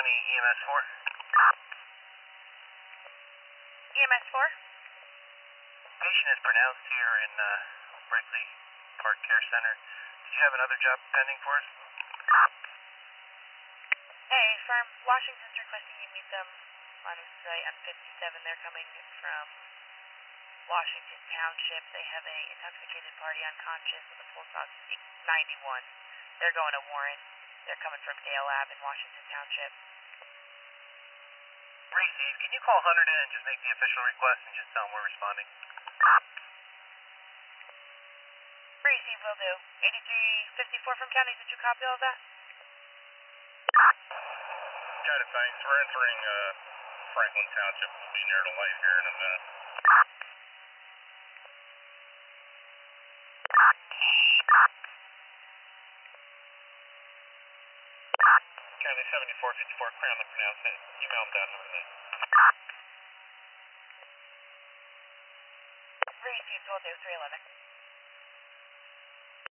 County EMS 4. EMS 4? Patient is pronounced here in Brinkley Park Care Center. Did you have another job pending for us? Hey, firm. Washington's requesting you meet them on site on 57. They're coming from Washington Township. They have a intoxicated party unconscious with a pulse ox 91. They're going to Warren. They're coming from Dale Ave in Washington Township. Receive. Can you call Hunter in and just make the official request and just tell them we're responding? Receive, will do. 8354 from county. Did you copy all of that? Got it, thanks. We're entering Franklin Township. We'll be near the light here in a minute. County 7454, Crown the pronounce it. Email them down over there. Receive, will do. 311.